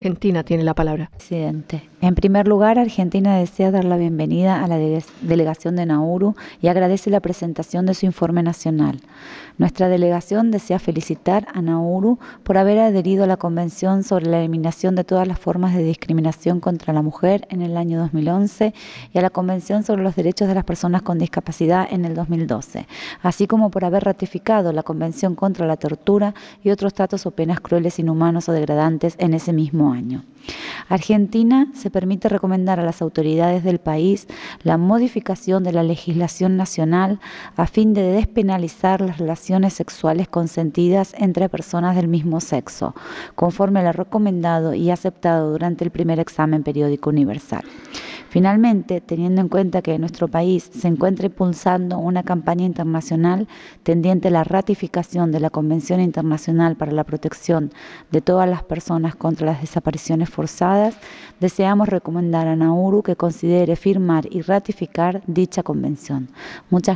Argentina tiene la palabra. Presidente. En primer lugar, Argentina desea dar la bienvenida a la delegación de Nauru y agradece la presentación de su informe nacional. Nuestra delegación desea felicitar a Nauru por haber adherido a la Convención sobre la Eliminación de todas las formas de discriminación contra la mujer en el año 2011 y a la Convención sobre los Derechos de las Personas con Discapacidad en el 2012, así como por haber ratificado la Convención contra la Tortura y otros tratos o penas crueles, inhumanos o degradantes en ese mismo año. Argentina se permite recomendar a las autoridades del país la modificación de la legislación nacional a fin de despenalizar las relaciones sexuales consentidas entre personas del mismo sexo, conforme a lo recomendado y aceptado durante el primer examen periódico universal. Finalmente, teniendo en cuenta que nuestro país se encuentra impulsando una campaña internacional tendiente a la ratificación de la Convención Internacional para la Protección de todas las personas contra las desapariciones forzadas, deseamos recomendar a Nauru que considere firmar y ratificar dicha convención. Muchas